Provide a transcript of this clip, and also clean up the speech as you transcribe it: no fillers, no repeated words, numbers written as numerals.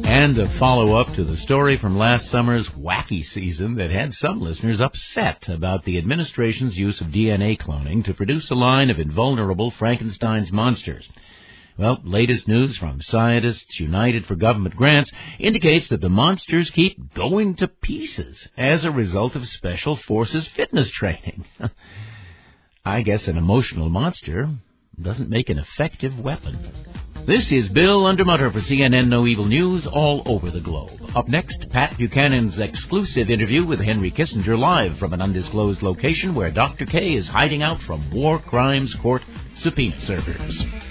And a follow-up to the story from last summer's wacky season that had some listeners upset about the administration's use of DNA cloning to produce a line of invulnerable Frankenstein's monsters. Well, latest news from Scientists United for Government Grants indicates that the monsters keep going to pieces as a result of Special Forces fitness training. I guess an emotional monster doesn't make an effective weapon. This is Bill Undermutter for CNN No Evil News all over the globe. Up next, Pat Buchanan's exclusive interview with Henry Kissinger live from an undisclosed location where Dr. K is hiding out from War Crimes Court subpoena servers.